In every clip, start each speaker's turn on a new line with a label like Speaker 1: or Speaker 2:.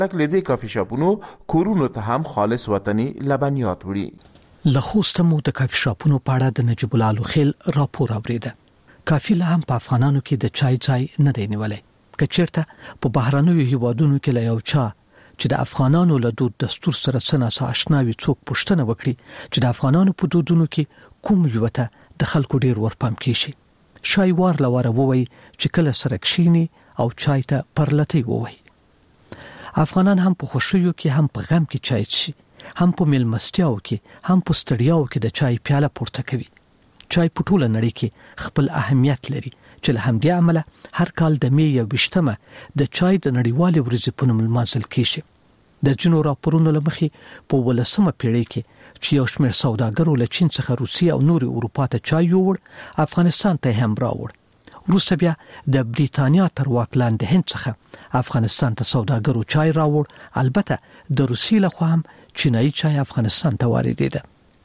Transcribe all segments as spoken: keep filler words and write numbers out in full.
Speaker 1: تک لیدې کافي شاپونو کورونو ته هم خالص وطني لبنیات وړي.
Speaker 2: لخوسته مو د کافي شاپونو په اړه د نجیب الله الخیل راپور اوریده. کافي لا هم په افغانانو کې د چای ځای نه دی نیولای. کچېرته په بهرنیو هیوادونو کې لا یو چا چې د افغانانو له دود دستور سره څنګه آشناوي څوک پوښتنه وکړي چې د افغانانو په دودونو کې کوم یو ته د خلکو ډیر ورپام کیشي. شای وار لواره ووي چې کله سره کښینی او چای ته پرلتی ووي. افغانان هم په خوشیو کې هم په غم کې چای څښي، هم په میلمستیاو کې هم په ستړیاو کې د چای پیاله پورته کوي. چای په ټوله نړۍ کې خپل اهمیت لري چې له همدې عمله هر کال د می یو ویشتمه د چای د نړیوالې ورځې په نوم لمانځل کیږي. د ځینو راپورونو له مخې په ولسمه پیړۍ کې چې یو شمېر سوداګرو له چین څخه روسیې او نورې اروپا ته چای یووړ، افغانستان ته هم راوړ. وروسته بیا د بریتانیا تر واک لاندې هند څخه افغانستان ته سوداګرو چای راوړ. البته د روسیې لخوا هم چینایي چای افغانستان ته واردېده.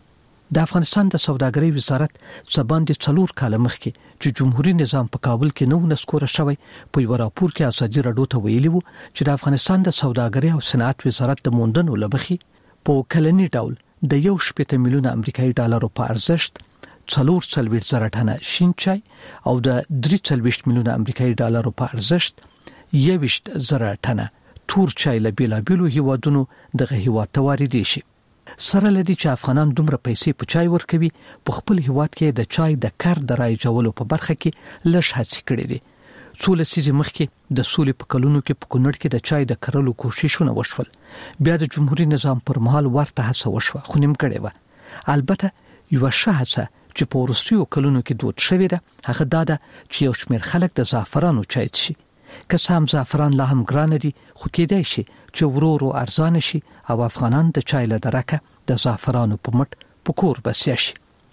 Speaker 2: د افغانستان د سوداګرۍ وزارت څباندې څلور کاله مخکې چې جمهوریت نظام په کابل کې نو نسکوره شوی په یو راپور کې ازادي راډیو ته ویلي وو چې د افغانستان د سوداګرۍ او صنعت وزارت د موندنو لبخي په کلنی ډول د یو شپږ میلیون امریکایي ډالرو په ارزښت څلور څلوېښت زره ټنه شین چای او د درې څلوېښت میلیون امریکایي ډالرو په ارزښت یوویشت زره ټنه تور چای له بیلابیلو هیوادونو دغه هیواد ته واردېږي شي. سره لدی چې افغانان دومره پیسې په چای ورکوي، په خپل هیواد کې د چای د کار د رایجولو په برخه کې لږ هڅې کړې دي. څو لسیزې مخکې د سولې په کلونو کې په کونړ کې د چای د کرلو کوششونه وشول. بیا د جمهوریت نظام پر مهال ورته هڅه وشوه خو نیمګړې وه. البته یو ښه هڅه چې په وروستیو کلونو کې دود شوې ده هغه دا ده چې یو شمېر خلک د زعفرانو چای څښي. که څه هم زعفران لا هم ګران دي خو کېدای شي چې ورو ورو ارزانه شي او افغانان د چای له درکه د زعفرانو په مټ په کور بسیا شي.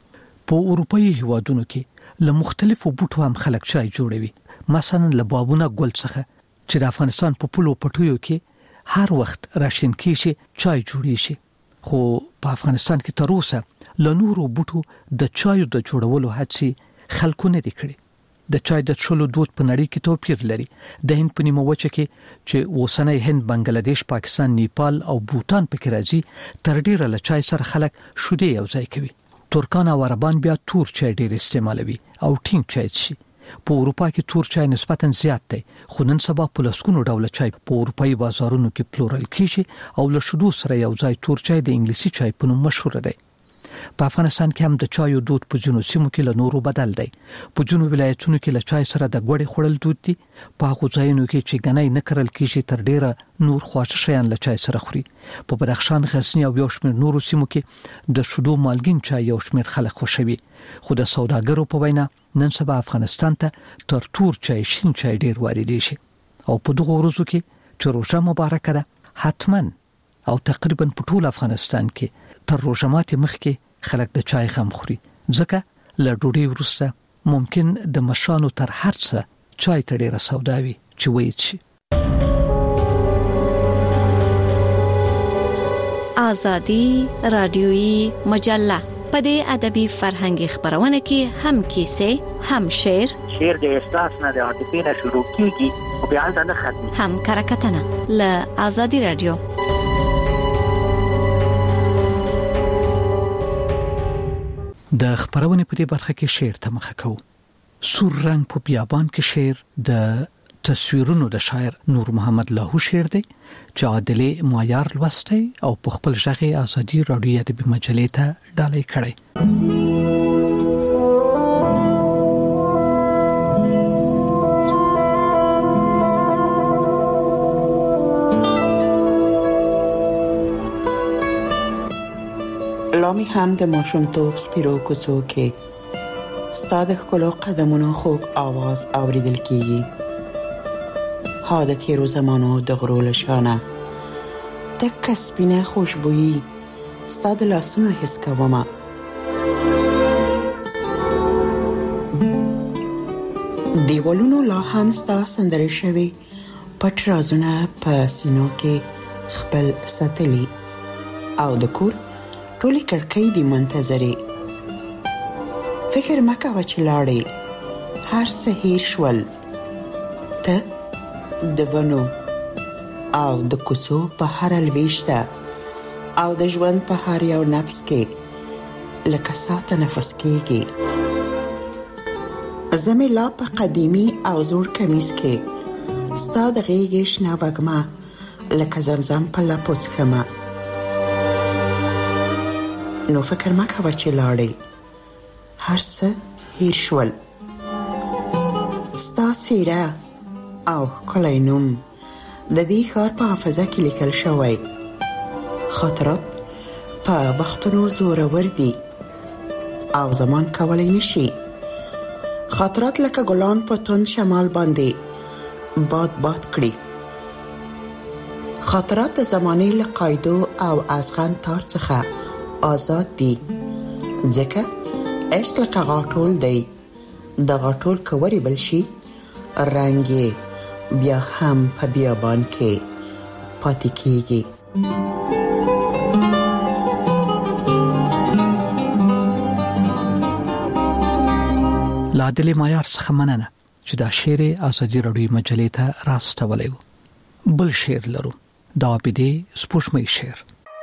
Speaker 2: په اروپایي هیوادونو کې له مختلفو بوټو هم خلک چای جوړوي، مثلا له بابونه ګل څخه چې د افغانستان په پلو پټیو کې هر وخت راشین کیږي چای جوړی شي. خو په افغانستان کې تر اوسه له نورو بوټو د چایو د جوړولو هڅې خلکو نه دي کړې. د چای د څښلو دود په نړۍ کې توپیر لري. د هند په نیمه وچه کې چې اوسنۍ هند، بنگلاديش، پاکستان، نیپال او بوتان پکې راځي تر ډیره له چای سره خلک شودې یو ځای کوي. ترکان او عربان بیا تور چای ډیر استعمالوي او ټینګ چای څښي. په اروپا کې تور چای نسبتاً زیات دی خو نن سبا په لسګونو ډوله چای په اروپایي بازارونو کې پلورل کیږي او له شودو سره یو ځای تور چای د انګلیسي چای په نوم مشهور دی. په افغانستان کې هم د چایو دود په ځینو سیمو کې له نورو بدل دی. په ځینو ولایتونو کې له چای سره د ګوړې خوړل دود دي. په هغو ځایونو کې چې ګنۍ نه کرل کیږي تر ډیره نور خواږه شیان له چای سره خوري. په بدخشان، غزنی او یو شمېر نورو سیمو کې د شودو مالګین چای یو شمېر خلک خوښوي. خو د سوداګرو په وینا نن سبا افغانستان ته تر تور چای شین چای ډیر واردېږي شي. او په دغه ورځو کې چې روژه مبارکه ده حتما او تقریبا په ټول افغانستان کې تر روژه ماتې مخکې خلک د چای غم خوري، ځکه له ډوډۍ وروسته ممکن د مشانو تر هر څه چای ته ډیره سوداوي چې ویل شي.
Speaker 3: آزادی رادیویی مجله په دې ادبي فرهنګي خبرونه کې هم کیسې، هم شعر
Speaker 4: شعر د احساس نه د عاطفې نه شروع کیږي او بیا نه ختمي،
Speaker 3: هم کرکټنه له آزادی رادیو.
Speaker 2: د خبرونه په دې برخه کې شعر ته مخه کوو. سور رنگ په بیابان کې شعر د تصویرونو د شاعر نور محمد لاهو شعر دی چې عادلې معیار لوستی او په خپل ژغې آزادي راډیو ادبي مجلې ته ډالۍ کړی.
Speaker 5: لامی هم د ماشومتوب سپیرو کوڅو کې ستا د ښکلو قدمونو خوږ آواز اوریدل کیږي. ها د تیرو زمانو د غرو له شانه تکه سپینه خوشبویي ستا د لاسونو حس کومه. دیوالونو لا هم ستا سندرې شوي پټ رازونه په سینو کې خپل ساتلي او د کور ټولې کړکۍ دې منتظرې. فکر مه کوه چې لاړې هر څه هېر شول، ته د ونو او د کوڅو په هر لويشته او د ژوند په هر یو نفس کې لکه ساته نفس کېږي. زمې لا په قدیمی او زوړ کمیس کې ستا د غېږې شنه وږمه لکه زمزم په لپو څښمه. نو فکر مه کوه چې لاړې هر څه هیر شول. ستا څېره او ښکلی نوم د دې ښار په حافظه کې لیکل شوی. خاطرات په وختونو زورور دي او زمان کولی نشي. خاطرات لکه ګلان په تند شمال باندې باد باد کړي. خاطرات د زمانې له قاعدو او ازغن تار څخه آزاد دي. ځکه عشق لکه غاټول دی. د غاټول که وریبل شي رنګ یې بیا هم په بیابان کې پاتې کېږي.
Speaker 2: له عادل معیار څخه مننه چې دا شعر ازادي راډیو مجلې ته راستولی و. بل شعر لرو، د عابدې سپوږمۍ شعر.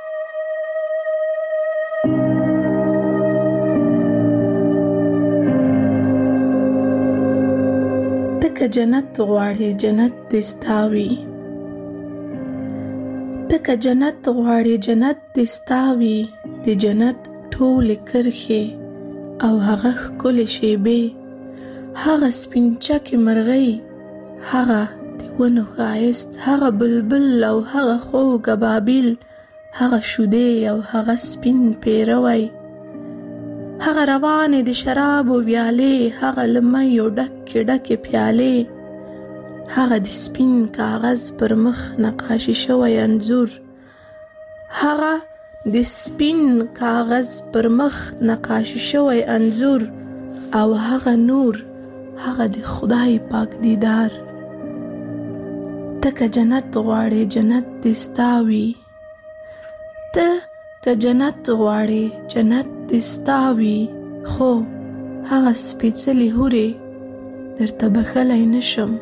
Speaker 6: تکه جنت غواړي جنت دستاوي، تکه جنت غواړي جنت دستاوي، د جنت ټول کرخه او هغه کل شیبه، هغه سپینچکه مرغۍ، هغه دیونو غایست، هغه بلبل او هغه خوږ بابیل، هغه شوده او هغه سپین پیروي، هغه روانه د شراب او ویاله، هغه لمه یو ډک ډک پیاله، هغه د سپین کاغذ پر مخ نقاشي شوی انځور، هغه د سپین کاغذ پر مخ نقاشي شوی انځور، او هغه نور، هغه د خدای پاک دیدار. تکه جنت غواړي جنت دستاوي، ته که جنت غواړي جنت دستاوي، خو هغه سپېڅلې هورې درته بخلی نشم.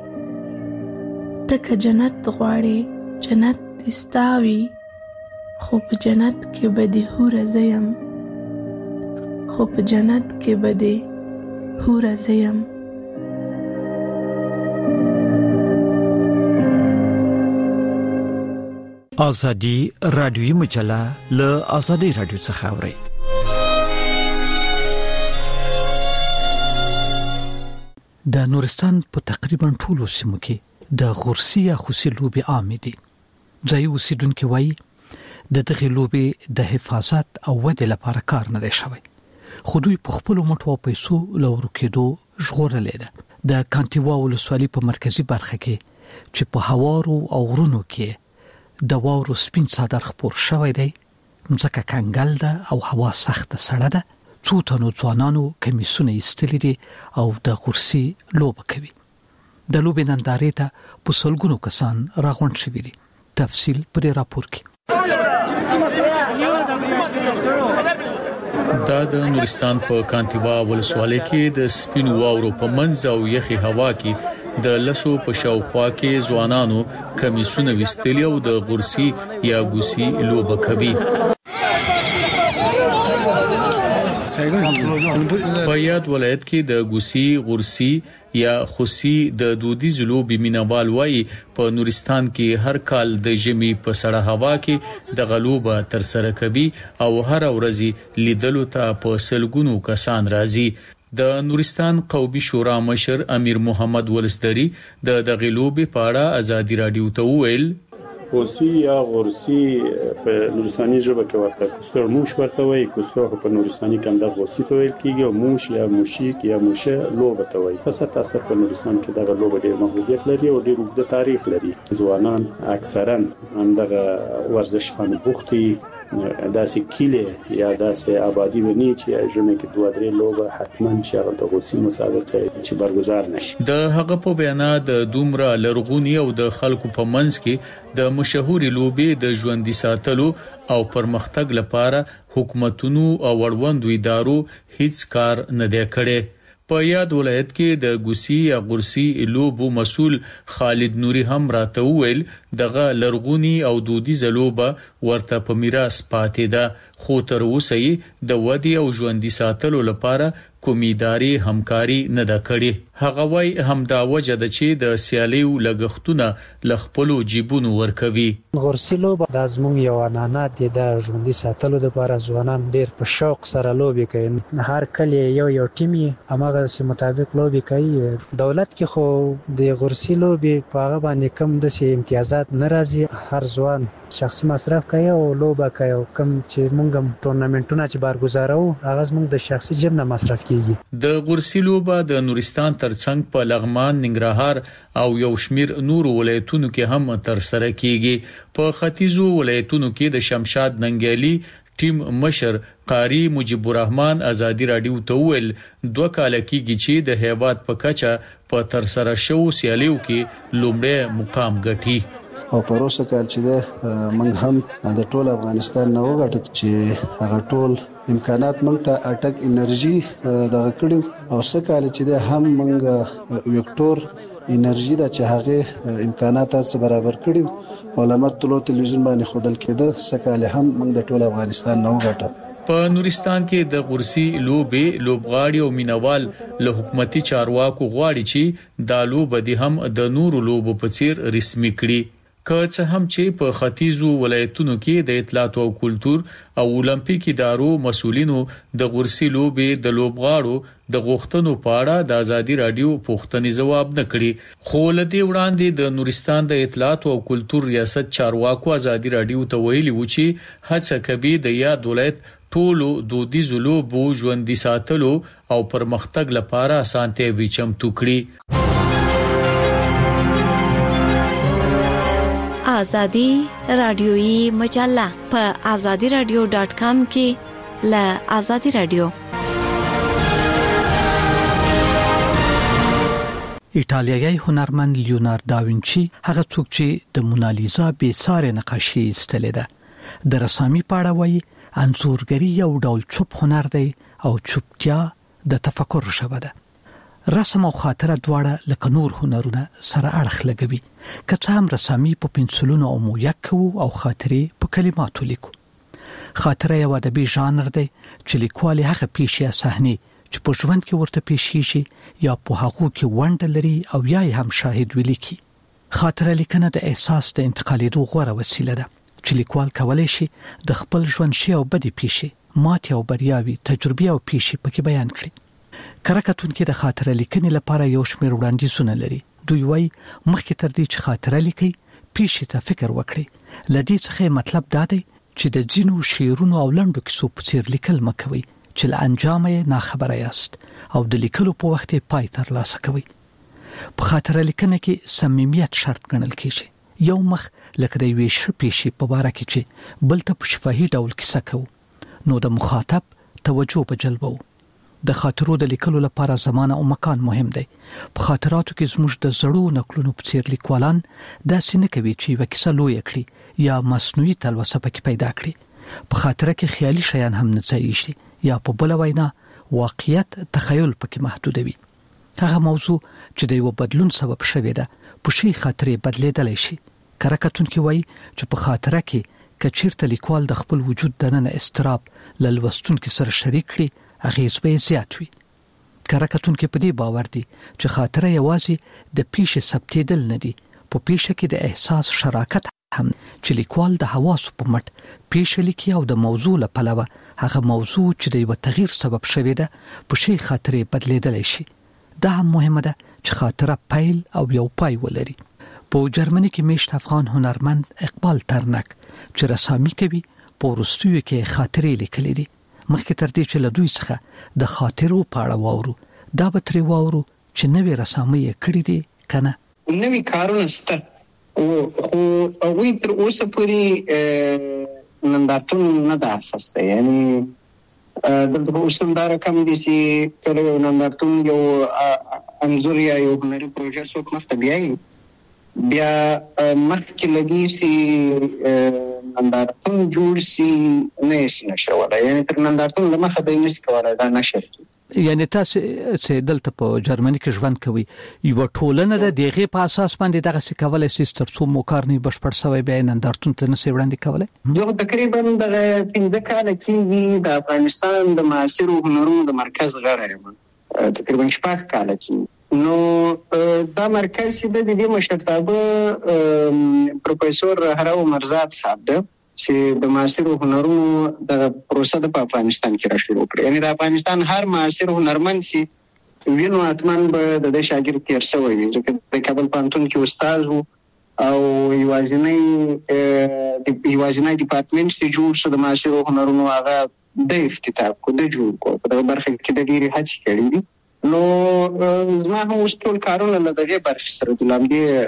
Speaker 6: تکه جنت غواړي جنت دستاوي، خو په جنت کې به د هوره زیم، خو په جنت کې به د هوره زیم.
Speaker 2: ازادي رادیوي مجله له ازادي رادیو څخه اوري. د نورستان په تقریبا ټولو سیمو کې د غورسي یا خوسي لوبي عام دي. ځای اوسیدونکو وایي د دغه لوبي د حفاظت او ودې لپاره کار نه دی شوی، خو دوی په خپل مټو او پیسو لور کېدو ژغورلې ده. د کانتیوا ولسوالۍ په مرکزی برخه کې چې په هوارو او غرونو کې د واورو سپین صدر خپور شوی دی، مځکه کنګل ده او هوا سخت سړه ده. څو تنو ځوانانو کمیسونه ایستلي دي او د غورسي لوبه کوي. د لوبې نندارې ته په سلګونو کسان راغونډ شوي دي. تفصیل پر راپور کې.
Speaker 7: دا د نورستان په کانتیوا ولسوالۍ کې د سپین واورو په منځ او یخي هوا کې د لسو په شاوخوا کې ځوانانو کمیسونه وستلی او د غورسي یا ګوسي لوبه کوي. په یاد ولایت کې د ګوسي، غورسي یا خوسي د دودیز لوبې مینوال وایي په نورستان کې هر کال د ژمي په سړه هوا کې د غلوبه تر سره کوي او هر ورځ لیدلو ته په سلګونو کسان راځي. د نورستان قومي شورا مشر امیر محمد ولسدری د دغه لوبې په اړه ازادي رادیو ته وویل:
Speaker 8: خوسي یا غورسي په نورستاني ژبه کې ورته کوستر موش ورته وایي. کوستر په نورستاني کې د غورسي په ویل کېږي او موش یا موشیک یا موشه لوبه ته وایي. پس تاسو په نورستان کې دغه لوبه ډېر محبوبیت لري او ډېر اوږد تاریخ لري. ځوانان اکثرا هم دغه ورزش باندې بوختي، داسې کیله یا داسې آبادی ونی چې ژمه کې دوه درې لوبه حتما چې هغه د غوسي مسابقه چې برگزار نشي.
Speaker 7: د هغه په بیان د دومره لرغونی او د خلکو په منځ کې د مشهوري لوبې د ژوندۍ ساتلو او پرمختګ لپاره حکومتونو او وړوندو ادارو هیڅ کار نه دی کړی. په یاد ولایت کې د ګوسی یا غورسي لوبو مسول خالد نوري هم راته ویل دغه لرغونی او دودیزه لوبه ورته په میراث پاتې ده خو تر اوسه د ودی او ژوندۍ ساتلو لپاره کومیداري همکاري نه ده کړې. هغه وای همدا وجه ده چې د سیالیو لګښتونه لخپلو جیبونو ورکوي.
Speaker 9: غورسي لوبه د ازمون یو عنعنات دي د ژوندۍ ساتلو لپاره ځوانان ډیر په شوق سره لوبي کوي. هر کله یو یو ټیم همغه سي مطابق لوبي کوي. دولت کې خو د غورسي لوبي په هغه باندې کم د سي امتیازات ناراضي. هر ځوان شخصي مصرف کوي او لوبه کوي. کم چې مونږ ټورنمنټونه چې بارګزارو هغه زموږ د شخصي جیب نه مصرف کوي.
Speaker 7: د غورسي لوبه د نورستان ترڅنګ په لغمان، ننګرهار او یو شمیر نور ولایتونو کې هم تر سره کیږي. په ختیځو ولایتونو کې د شمشاد ننګیالي ټیم مشر قاری مجيب الرحمن ازادي رادیو ته ویل دوه کال کېږي چې د هیواد په کچه په تر سره شو سیالیو کې لومړی مقام ګټي.
Speaker 10: او پروسه کال چې ده موږ هم د ټول افغانستان نه وګټل چې هغه ټول امکانات موږ ته اټک انرژي دغه کړو او سکه چې ده هم موږ وکټور انرژي د چې هغه امکانات څخه برابر کړو او لمر طلوع تلویزیون باندې خودل کېده سکه هم موږ د ټول افغانستان نه وګټل.
Speaker 7: په نورستان کې د غورسي لوبې لوبغاړي او مینوال له حکومتي چارواکو غواړي چې دا لوبه دي هم د نورو لوبو په څیر رسمي کړي. که څه هم چې په ختیځو ولایتونو کې د اطلاعات او کلتور او اولمپیک ادارو مسؤلینو د غورسي لوبې د لوبغاړو د غوښتنو په اړه د ازادي رادیو پوښتنې جواب نه کړي خو لدې وړاندې د نورستان د اطلاعات او کلتور ریاست چارواکو ازادي رادیو ته ویلي و چې هڅه کوي د یاد ولایت ټولو دودیزو لوبو ژوندۍ ساتلو او پرمختګ لپاره اسانتیا وچمتو کړي.
Speaker 3: آزادی رادیویی مجله په آزادی رادیو ډاٹ کام کې ل آزادی رادیو.
Speaker 2: ایټالیایی هنرمند لیوناردو داوینچي هغه څوک چې د مونالیزا بې ساري نقاشي ایستلې ده د رسامي په اړه وایي انځورګری یو ډول چوپ هنر دی او چوپتیا د تفکر ژبه ده. رسم او خاطره دواړه لکه نور هنرونه سره اړخ لګوي. که څه هم رسامي په پنسلونو او مویک کوو او خاطرې په کلماتو لیکو. خاطره یو ادبي ژانر دی چې لیکوال هغه پیښې یا صحنې چې په ژوند کې ورته پیښیږي یا په هغه کې ونډه لري او یا هم شاهد ولیکي. خاطره لیکنه د احساس د انتقالېدو غوره وسیله ده چې لیکوال کولای شي د خپل ژوند شی او بدی پیښې ماتې او بریاوي تجربې او پیښې پکې بیان کړي. کرکټون کې د خاطره لیکنې لپاره یو شمېر وړاندیزونه لري. دوی وايي مخکې تر دې چې خاطره لیکي پیښې ته فکر وکړي. لدې څخه مطلب دا دی چې د ځینو شعرونو او لنډو کیسو په څیر لیکل مکوي چې له انجام یې ناخبره یاست او د لیکلو په وخت یې پای تر لاسه کوي. په خاطره لیکنه کې صمیمیت شرط ګڼل کیږي. یو مخ لکه د یوې ښې پیښې په باره کې چې بل ته په شفاهي ډول کیسه کوو نو د مخاطب توجه به جلبوو. د خاطرو د لیکلو لپاره زمانه او مکان مهم دی. په خاطراتو کې زموږ د زړو نقلونو په څیر لیکوالان داسې نه کوي چې یوه کیسه لویه کړي یا مصنوعي تلوسه پکې پیدا کړي. په خاطره کې خیالي شیان هم نه ځایږي یا په بله وینا واقعیت تخیل پکې محدودوي. هغه موضوع چې د یو بدلون سبب شوی ده په شي خاطرې بدلیدلی شي. کرکټونکي وایي چې په خاطره کې که چیرته لیکوال د خپل وجود دننه استراب له لوستونکي سره شریک کړي اغیز به زیات وي. کرکټونکي په دې باور دي چې خاطره یوازې د پیښې ثبتېدل نه دي، په پیښه کې د احساس شراکت هم چې لیکوال د حواسو په مټ پیښه لیکي او د موضوع له پلوه هغه موضوع چې د یو تغییر سبب شوی ده په شي خاطرې بدلیدلی شي. دا هم مهمه ده چې خاطره پیل او یو پای ولري. په جرمني کې میشت افغان هنرمند اقبال ترنک چې رسامي کوي په وروستیو کې خاطرې لیکلې دي. مخکې تر دې چې له دوی څخه د خاطرو په اړه واورو دا به ترې واورو چې نوې رسامي یې کړې دي که نه.
Speaker 11: نوې کارونه شته خو هغوی تر اوسه پورې نندارتون نه ده اخیستی. یعنې دلته به اوس هم دا رقم دي چې کله یو نندارتون یو انځور یا یو هنري پروژه څوک مخته بیایي بیا مخکې له دې چې نندارتون جوړ سي نه یې شي نشرولی. یعنې تر نندارتون له مخه دی نشي کولی دا نشر کړي.
Speaker 2: یعنی تاسو چې دلته په جرمني کې ژوند کوي یو ټولنه د دغه په اساس باندې دغه څه کولای شي ترڅو مو کار نه بشپړ شوی به نندارتون ته نه وړاندې کولای.
Speaker 11: یو تقریبا د پنځه کال کې د افغانستان د معاصر هنرونو د مرکز غړی یم، تقریبا شپږ کال کې. نو دا مرکز د دې مشرتابه پروفیسور هراو مرزاد صاحب ده چې د معاصر هنرونو د پروسه د افغانستان کې را شروع کړې. یعنی د افغانستان هر معاصر هنرمند چې وینو اتمن به د شاګرد تیر شوی وي، ځکه د کابل پوهنتون کې استاد وو او یوازینی یوازینی ډپارټمنټ چې جوړ شو د معاصر هنرونو هغه د افتتاح کو د جوړ کو په دغه برخه کې د ډېری هڅې کړې دي. نو زما هم اوس ټول کارونه له دغه برخې سره د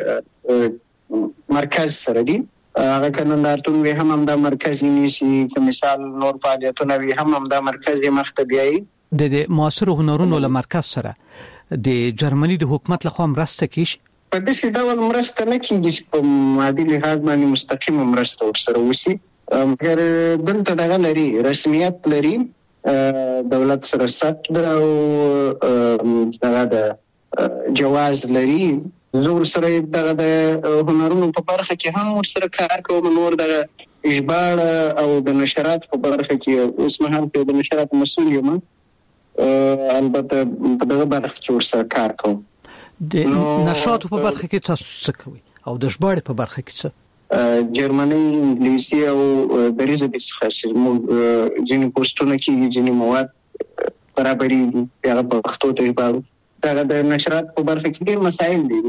Speaker 11: لامدې مرکز سره دي. هغه کنندارتون وی هم هم د مرکز نیسی که مثال نور فعالیتونه وی هم هم د مرکز مخته بیایي.
Speaker 2: د معاصر هنرونو له مرکز سره د جرمني د حکومت لخوا مرسته کیږي؟
Speaker 11: په داسې ډول مرسته نه کیږي چې په مادي لحاظ باندې مستقیمه مرسته ورسره وشي، مګر دلته دغه لري رسمیت لري، دولت سره ثبت ده او دغه د جواز لري. زور سره دغه د هنرونو په برخه کې هم ورسره کار کوم، نور د ژباړه او د نشرات په برخه کې اوس مهال په د نشرات مسؤل یم، البته په دغه برخه کې ورسره کار کوم.
Speaker 2: د نشرات په برخه کې تاسو څه کوي او د ژباړې په برخه کې څه؟
Speaker 11: جرمني، انګلیسي او دریزه د څخه موږ ځینې پوسټونه کې ځینې مواد برابرېږي هغه په پښتو ته ژباړو. دا د نشرات په برخه کې ډېر مسایل دي.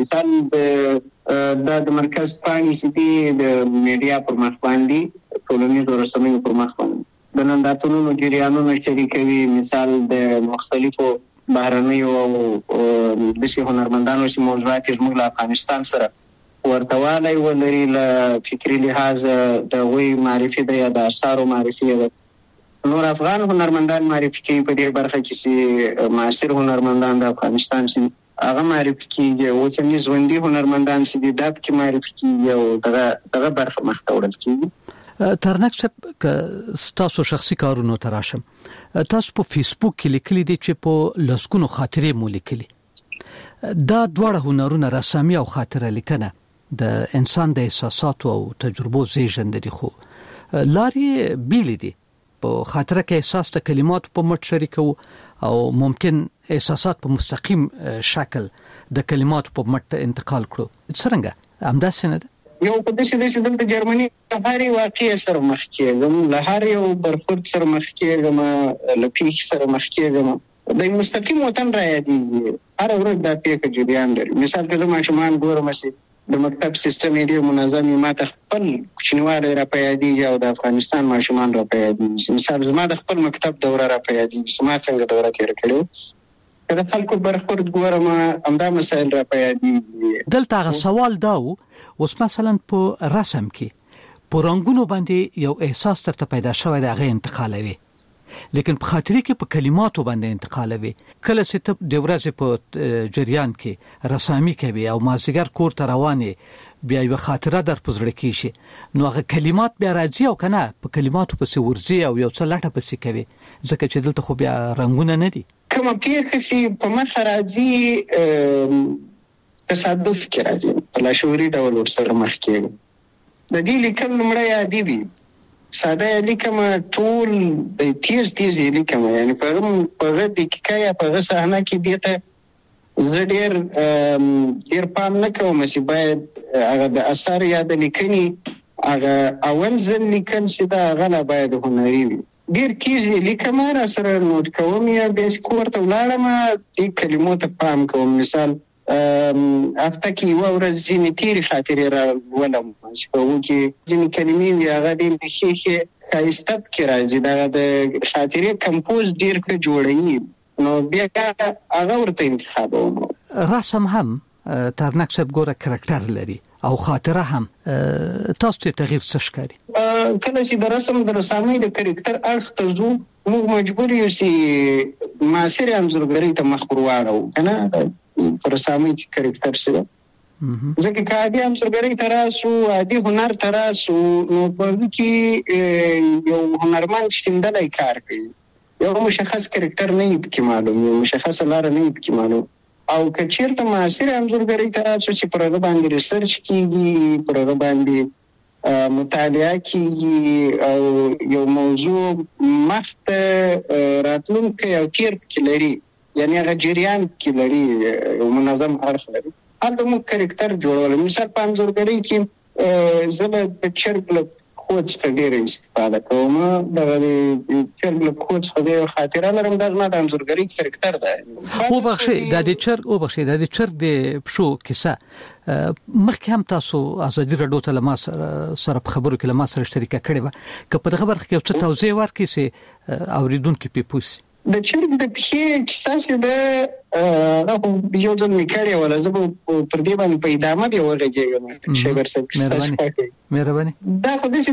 Speaker 11: مثال د مرکز پاڼې چې دي د میډیا پر مخ باندې ټولنیزو رسنیو پر مخ باندې د نندارتونونو جریانونه شریکوي، مثال د مختلفو بهرنیو او داسې هنرمندانو چې موضوعات یې زموږ له افغانستان سره ورته والی ولري، له فکري لحاظ د هغوی معرفي ده یا د اثارو معرفي ده. نور افغان هنرمندان معرفي کوي په دې برخه کې چې معاصر هنرمندان د افغانستان چې هغه معرفي کیږي، اوسني ژوندي هنرمندان چې د داب کې معرفي کیږي او دغه دغه برخه مخته وړل کیږي.
Speaker 2: ترنک صاحب که تاسو شخصي کارونو ته راشم، تاسو په فیسبوک کې لیکلي دي چې په لسګونو خاطرې مو لیکلي. دا دواړه هنرونه رسامي او خاطره لیکنه د انسان د احساساتو او تجربو زیږنده دي، خو لارې بیلې دي. په خاطره کې احساس د کلماتو په مټ شریکو او ممکن احساسات په مستقیم شکل د کلماتو په مټ انتقال کړو. څنګه همداسې نه ده؟
Speaker 11: یو په داسې داسې دلته جرمني هرې واقعې سره مخ کېږم، له هر یو برخورد سره مخ کېږم، له پیښې سره مخ کېږم، د مستقیم وطن را یادېږي. هره ورځ دا پیښه جریان لري. مثال که زه ماشومان ګورم چې د مکتب سیستم یې ډېر منظم وي، ما ته خپل کوچنیوالی را په یادېږي او د افغانستان ماشومان را په یادېږي. مثال زما د خپل مکتب دوره را په یادېږي چې ما څنګه دوره تېره کړې وه. که د خلکو برخورد ګورم همدا مسایل را په یادېږي.
Speaker 2: دلته هغه سوال دا و، اوس مثلا په رسم کې په رنګونو باندې یو احساس درته پیدا شوی دی، هغه انتقالوي، لیکن په خاطرې کې په کلماتو باندې انتقالوي. کله چې ته د ورځې په جریان کې رسامي کوي او مازدیګر کور ته روانې بیا یو خاطره در په زړه کې شي، نو هغه کلمات بیا راځي او کنه په کلماتو پسې ورځي او یو څه لټه پسې کوي، ځکه چې دلته خو بیا رنګونه نه دي.
Speaker 11: کومه پیښه چې په مخه راځي تصادف کې راځي، په لاشعوري ډول ورسره مخ کېږي. د دې لیکل لومړی عادي وي، ساده لیکم، ټول د تیز تیز لیکم، یعنی په هغه دقیقه یا په هغه صحنه کې دیته زه ډېر ډېر پام نه کوم چې باید هغه د اثر یا د لیکنې هغه اول ځل لیکل چې دا هغه لا باید هنري وي. ډېر تیز لیکم، را سره نوټ کوم یا بیا کور ته ولاړم دې کلمو ته پام کوم. مثال هفته کې یوه ورځ ځینې تېرې خاطرې را ولم چې په هغو کې ځینې کلمې وي هغه ډېرې ښې ښې ښایسته پکې راځي، دغه د خاطرې کمپوز ډېر ښه جوړوي، نو بیا هغه ورته انتخابوم.
Speaker 2: رسم هم ترنک صاحب ګوره کرکټر لري او خاطره هم، تاسو ته تغییر څه ښکاري؟
Speaker 11: کله چې د رسم د رسامۍ د کرکټر اړخ ته ځو، موږ مجبور یو چې معاصرې انځورګرۍ ته مخ ور واړوو، که نه په رسامۍ کې کرکټر سره، ځکه که عادي انځورګرۍ ته راسو، عادي هنر ته راسو، نو په هغه کې یو هنرمند شیندلی کار کوي، یو مشخص کریکټر نه پکې معلوم، یو مشخص لار نه پکې معلوم. او که چیرته معاصر انځورګرۍ ته راشو چې پر هغه باندې ریسرچ کیږي، پر هغه باندې مطالعه کیږي او یو موضوع مخته راتلونکی او تیر کې لري، یعنی هغه جریان کې لري، یو منظم اړخ لري، هلته موږ کریکټر جوړول. مثال په انځورګرۍ کې زه د چرګ له خود څخه ډېره استفاده کوم. دغه د چرګ له خود څخه ډېره خاطره لرم، دا زما د انځورګرۍ کریکټر دی.
Speaker 2: وبخښئ، دا د چرګ وبخښئ دا د چرګ د پښو کیسه مخکې هم تاسو ازادي راډیو ته له ما سره په خبرو کې له ما سره شریکه کړې وه، که په دغه برخه کې یو څه توضیح ورکړئ چې اوریدونکي پرې پوه شي.
Speaker 11: د چرګ د پښې کیسه چې ده هغه یو ځل مې کړې وله، زه به پر دې باندې په ادامه بیا وغږېږم. شیبر صاحب کیسه
Speaker 2: مهرباني.
Speaker 11: دا خو داسې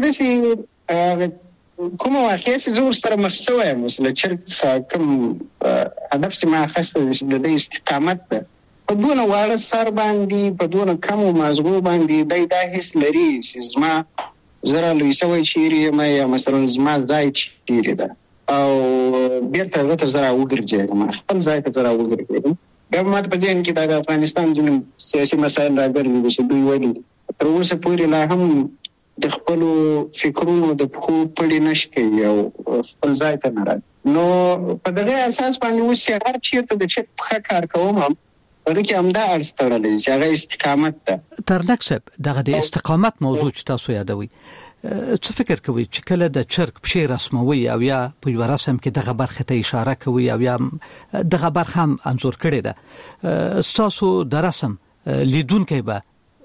Speaker 11: داسې کومه واقعه چې زه ورسره مخ شوی یم، اوس له چرګ څخه کوم هدف چې ما اخیستی د ده استقامت ده. په دونه واړه سر باندې، په دونه کمو مازغو باندې دی دا حس لري چې زما زه رالوی شوی چیرې یم، یا مثلا زما ځای چیرې ده، او بیرته هغه ته زه راوګرځېږم، خپل ځای ته زه راوګرځېږم. بیا به ماته په ذهن کې دا د افغانستان ځینې سیاسي مسایل راګرځي چې دوی ولې تر اوسه پورې لا هم د خپلو فکرونو د پښو پړې نشي کوي او خپل ځای ته نه راځي. نو په دغه اساس باندې اوس چې هر چېرته د چرګ پښه کار کوم، هم هغه کې همدا اړخ تړلی چې هغه استقامت ده.
Speaker 2: ترنک صاحب، دغه د استقامت موضوع چې تاسو یادوي، څه فکر کوي چې کله د چرګ پښې رسموي او یا په یو رسم کې دغه برخه ته اشاره کوي او یا دغه برخه هم انځور کړي ده، ستاسو د رسم لیدونکي به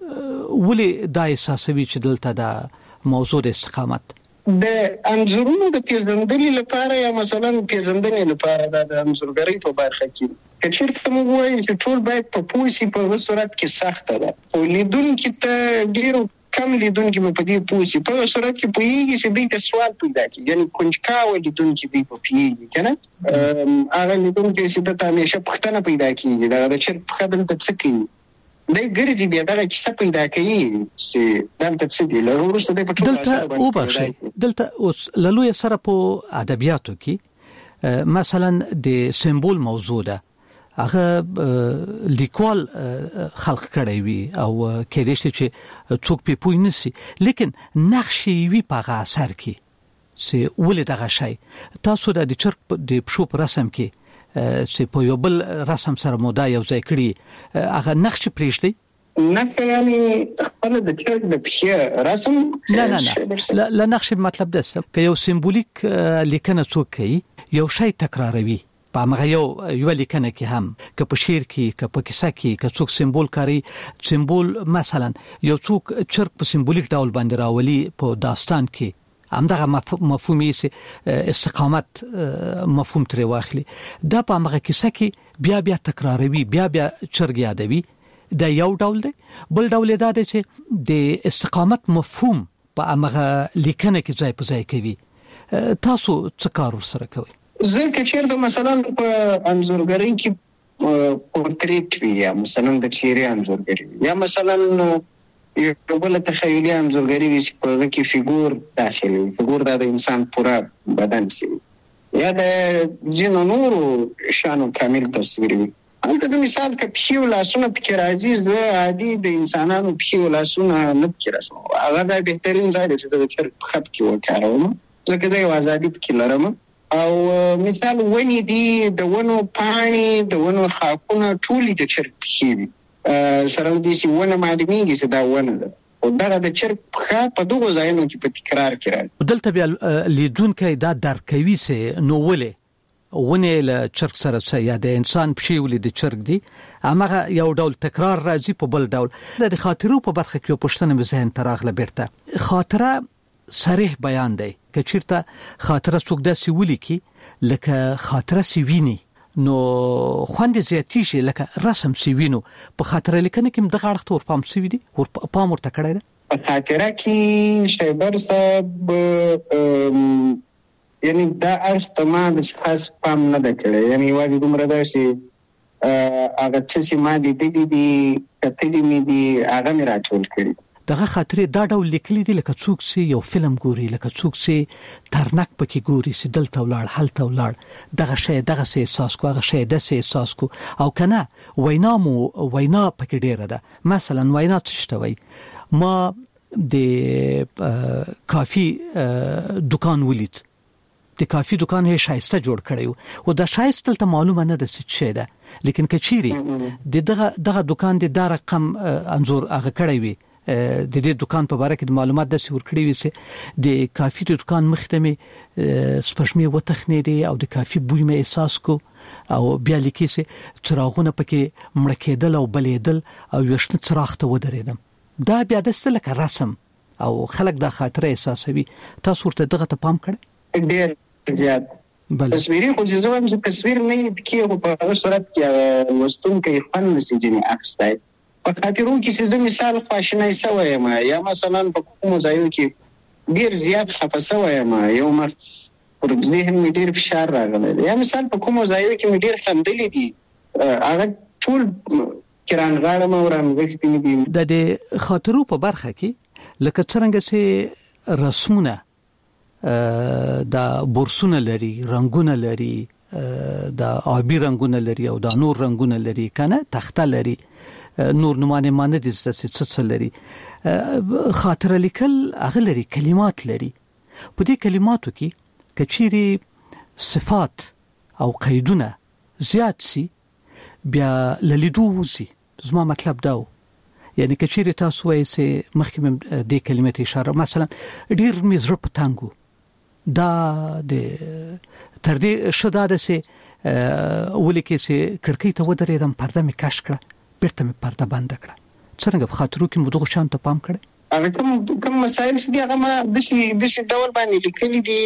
Speaker 2: ولې دا احساسوي چې دلته د موضوع د استقامت
Speaker 11: د انځورونو د پیژندنې لپاره یا مثلا پیژندنې لپاره د انځورګرۍ په برخه کې که چېرته موږ وایو چې ټول باید په پوه شي، په هغه صورت کې سخته ده. خو لیدونکي ته ډېرو کم لیدونکي به په دې پوه شي، په هغه صورت کې پوهېږي چې دوی ته سوال پیدا کړي، یعنی کنجکاوه لیدونکي دوی به پوهېږي که نه. هغه لیدونکی چې ده ته همیشه پوښتنه پیدا کېږي دغه د چرګ پښه دلته څه کوي، دی ګرځي بیا دغه کیسه پیدا کوي چې دلته څه دي. له وروسته دی په ټول اثر باندې
Speaker 2: وبخښئ، دلته اوس له لویه سره په ادبیاتو کې مثلا د سمبول موضوع ده، هغه لیکوال خلق کړی وي او کېدای شي چې څوک پې پوه نه شي، لیکن نقش یې وي په هغه اثر کې چې ولې دغه شی تاسو د چرګ د پښو په رسم کې چې په یو بل رسم سره مو دا یو ځای کړي، هغه نقش پرېږدئ.
Speaker 11: نه یعنی خپل د چرګ د پښې رسم
Speaker 2: نه نه نه له نقش مطلب ده که یو سمبولیک لیکنه څوک کوي، یو شی تکراروي په هغه یو یو لیکنه کې هم، که په شعر کې، که په کیسه کې، که څوک سمبول کاری، سمبول مثلا یو څوک چرګ په سمبولیک ډول باندې راولي په داستان کې، همدغه مفهوم یې استقامت مفهوم ترې واخلي، دا په هغه کیسه کې بیا بیا تکراروي، بیا بیا چرګ یادوي، دا یو ډول دی. بل ډول دا دی چې د استقامت مفهوم په هغه لیکنه کې ځای په ځای کوي. تاسو څه کار ورسره کوئ؟
Speaker 11: زه که چېرته مثلا په انځورګرۍ کې پورتریټ وي، یا مثلا د څېرې انځورګري، یا مثلا یو بل تخیلي انځورګري وي چې په هغه کې فیګور داخل وي، فیګور دا د انسان پوره بدن شي، یا د ځینو نورو شیانو کامل تصویر وي. هلته د مثال که پښې او لاسونه پکې راځي، زه عادي د انسانانو پښې او لاسونه نه پکې رسموم، هغه دا بهترین ځای دی چې زه د چرګ پښه پکې وکاروم، ځکه زه یو ازادي پکې لرم. او مثال ونې دي، د ونو پاڼې، د ونو خاکونه ټولې د چرګ پښې وي، سره له دې چې ونه معلومیږي چې دا ونه ده، او دغه د چرګ پښه په دغو ځایونو کې په تکرار کې راځي.
Speaker 2: دلته بیا لیدونکی دا درک کوي چې نو ولې ونې له چرګ سره څه یا د انسان پښې ولې د چرګ دي، هماغه یو ډول تکرار راځي. په بل ډول د خاطرو په برخه کې پوښتنه مې ذهن ته راغله، بیرته خاطره صریح بیان دی. که چیرته خاطره څوک داسې ولیکي لکه خاطره سی ویني، نو خوند زیاتی شي، لکه رسم سی وینو، په خاطره لیکنه کې دغه اړخ ته ورپام سوي دي، ورپام ورته کړی دی.
Speaker 11: په خاطره کې شیبر صاحب یعنی دا اړخ ته ما د خاص پام نه ده کړی، یعنی یوازې دومره ده چې هغه څه چې ما لیدلي دي، کتلي مې دي، هغه مې راټول کړي.
Speaker 2: دغه خاطرې دا ډول لیکلي دي لکه څوک سي یو فلم ګوري، لکه څوک سي ترنک پکې ګوري سي دلته ولاړ هلته ولاړ دغه شی دغه سي احساس کو، هغه شی د سي احساس کو، او کنه وینا مو وینا پکې ډیره ده. مثلا وینا څه شته، ما د کافي دکان ولید، د کافي دکان یې شایسته جوړ کړی او دا شایسته ته معلومه نه ده څه ده، لیکن کچيري د دغه دغه دکان د دا رقم انزور هغه کړی وي، د دې دکان په اړه کې د معلومات د څور کړی وي، د کافي دکان مختمه سپشمه وتخنې دي او د کافي بوی مې احساس کو، او بیا لیکي سي چراغونه پکې مړ کېدل او بلېدل او یوشنه چراغ ته ودرېدم. دا بیا د ستلکه رسم او خلک دا خاطره احساسوي. تاسو ورته دغه ته پام کړئ؟
Speaker 11: ډېر زیات تصویري خو ځوام چې تصویر نه کې په هغه صورت کې وستون کې فن نسجني اخستای په خاطرو کې چې د مثال خواشنۍ سوې ما یا مثلا په کوم ځایو کې ډېر زیات خفه سوې ما یو مرت پر ذهن مې ډېر فشار راغلی یا مثال په کوم ځایو کې مې ډېر خندلې دي هغه ټول کران غاړم او رانغښتې دي.
Speaker 2: د خاطرو په برخه کې لکه څنګه چې رسمونه دا بورسونه لري، رنگونه لري، دا آبی رنگونه لري او دا نور رنگونه لري، کنه تخته لري، نور نمانه مانه دي څه لري. خاطر لیکل هغه لري، کلمات لري. په دې کلماتو کې کچيري صفات او قیدونه زیات سي بیا للیدو وسی. زما مطلب داو یعنی کچيري تاسو وایي چې مخکې د کلمې اشاره مثلا ډیر مې زړه پتانګو دا د تر دې شداده سي ولیکي چې کړکۍ ته ودرېدم، پرده مې کش کړه، بیرته مې پرده بند کړه. څنګه په خاطرو کې مو دغه شان ته پام کړئ؟
Speaker 11: هغه کوم کوم مسایل چې هغه ما د شي د شي ډول باندې لیکلي دي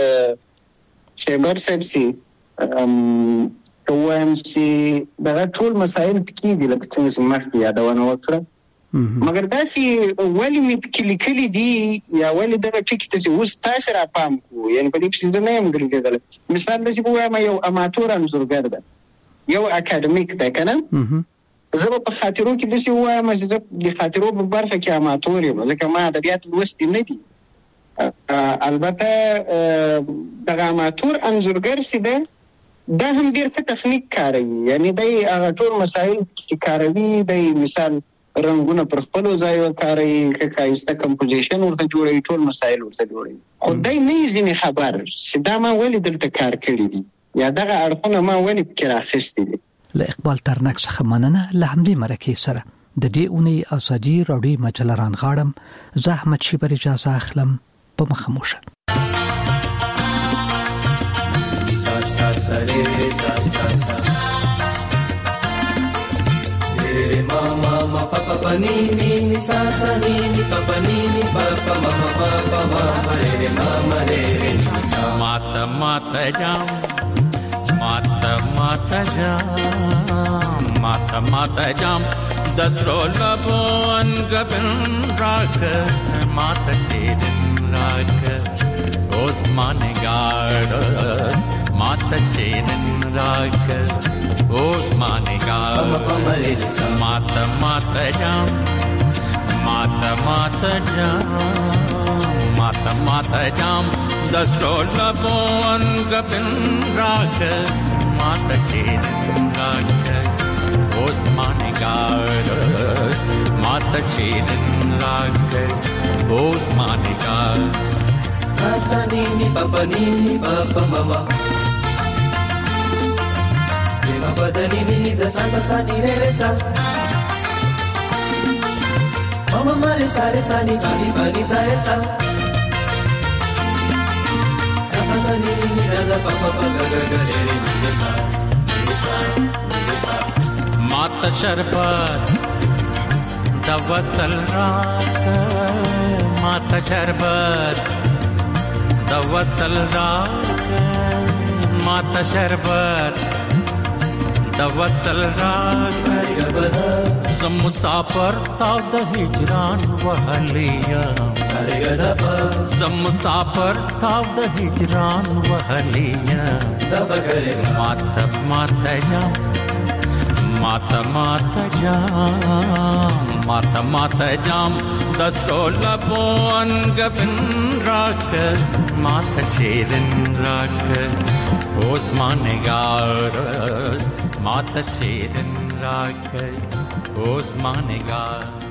Speaker 11: شیبر سبسي ام کوم سي دا ټول مسایل پکې دي لکه څنګه چې مخکې یادونه وکړه، مګر دا چې ولی مې پکې لیکلي دي یا ولی دغه ټکي ته چې اوس تاسو را پام کو، یعنی په دې پسې نه یم ګرځېدل. مثال د چې وایم یو اماتور انځورګر ده، یو اکاډمیک ده کنه، زه په خاطرو کې د څه وایم چې د خاطرو په برخه کې اماتور یم، ځکه ما ادبیات لوستي نه دي. البته دغه اماتور انځورګر چې ده دا هم ډېر ښه تخنیک کاروي، یعنی دی هغه ټول مسایل چې کاروي، دی مثال رنگونه پر خپل ځای کاروي، ښایسته کمپوزیشن ورته جوړوي، ټول مسایل ورته جوړوي، خو دی نه ځینې خبر چې دا ما ولې دلته کار کړی دي یا دغه اړخونه ما ولې پکې راخیستي دي.
Speaker 2: له اقبال ترنک څخه مننه. له همدې مرکې سره د دې اونۍ ازادي راډیو مجله رانغاړم. زه احمد شیبر اجازه اخلم. په مخه مو شه.
Speaker 12: mama ma pa pa pa ni ni ni sa sa ni ni pa pa ni ni pa pa ma ma pa pa ma re re ma ma re re ni sa
Speaker 13: mata mata jam mata mata jam mata mata jam dasro labon gabin rak mata shedin rak osman gard mata shedin rak Osman gaal mata mata jam mata mata jam mata mata jam dasro labon gabin rak mata shin rak Osman gaal mata shin rak Osman gaal
Speaker 12: asani ni papa ni ni papa mama Papa da ni ni da sa sa sa ni re re sa Mama ma re sa re sa ni pa ni pa ni sa re sa Sa sa sa ni ni da da pa pa pa ga ga ga re re ni sa ni sa ni sa
Speaker 13: Mata sharbat da wasal raat Mata sharbat da wasal raat Mata sharbat da wasal raas sam musafir ta da hijran wahliya sam musafir ta da hijran wahliya mata mata jam माता माता जाम माता माता जाम दसो लबोन गबन राख माता शेरन राख ओस्मान गार माता शेरन राख ओस्मान गार